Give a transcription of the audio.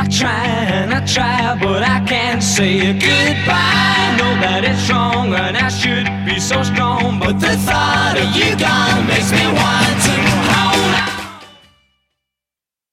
I try, but I can't say goodbye. Know that it's wrong and I should be so strong, but the thought of you gone